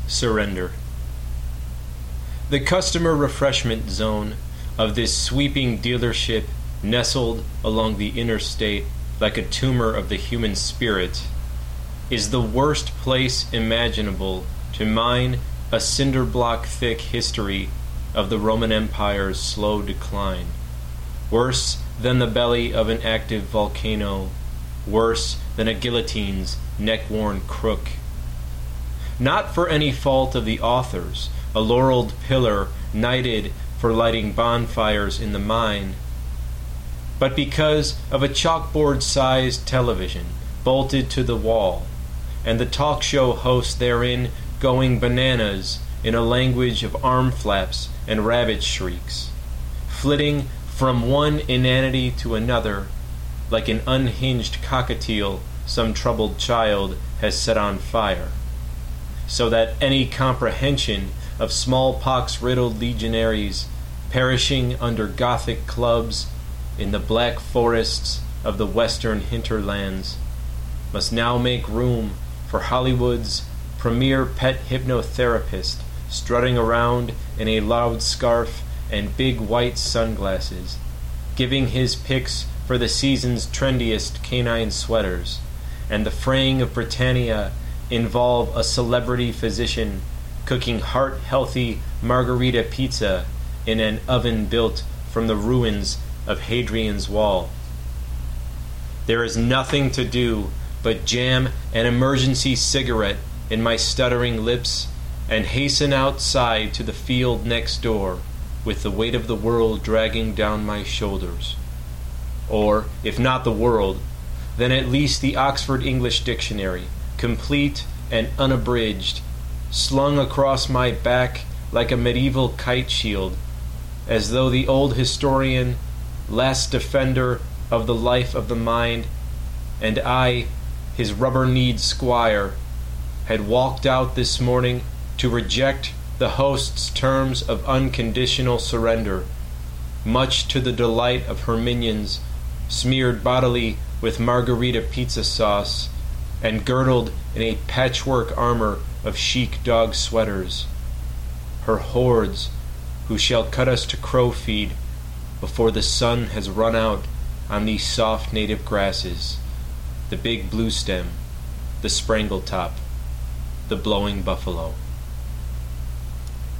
Surrender. The customer refreshment zone of this sweeping dealership, nestled along the interstate like a tumor of the human spirit, is the worst place imaginable to mine a cinder-block-thick history of the Roman Empire's slow decline. Worse than the belly of an active volcano, worse than a guillotine's neck-worn crook. Not for any fault of the authors, a laureled pillar knighted for lighting bonfires in the mine, but because of a chalkboard-sized television bolted to the wall, and the talk show host therein going bananas in a language of arm flaps and rabbit shrieks, flitting from one inanity to another like an unhinged cockatiel some troubled child has set on fire, so that any comprehension of smallpox-riddled legionaries perishing under Gothic clubs in the black forests of the western hinterlands must now make room for Hollywood's premier pet hypnotherapist strutting around in a loud scarf and big white sunglasses, giving his picks for the season's trendiest canine sweaters, and the fraying of Britannia involve a celebrity physician cooking heart-healthy margarita pizza in an oven built from the ruins of Hadrian's Wall. There is nothing to do but jam an emergency cigarette in my stuttering lips and hasten outside to the field next door with the weight of the world dragging down my shoulders. Or, if not the world, then at least the Oxford English Dictionary, complete and unabridged, slung across my back like a medieval kite shield, as though the old historian, last defender of the life of the mind, and I, his rubber-kneed squire, had walked out this morning to reject the host's terms of unconditional surrender, much to the delight of her minions, smeared bodily with margarita pizza sauce and girdled in a patchwork armor of chic dog sweaters. Her hordes, who shall cut us to crow feed before the sun has run out on these soft native grasses, the big blue stem, the sprangle top, the blowing buffalo.